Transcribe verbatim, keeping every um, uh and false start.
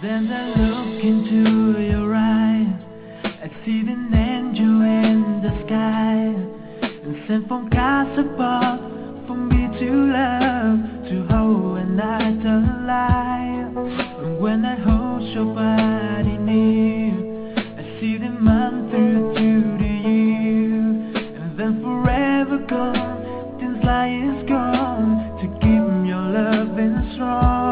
Then I look into your eyes, I see an angel in the sky, and sent from cast above for me to love, to hold and night alive. And when I hold your body near, I see the month through to the year, and then forever gone, this light is gone, to keep your loving strong.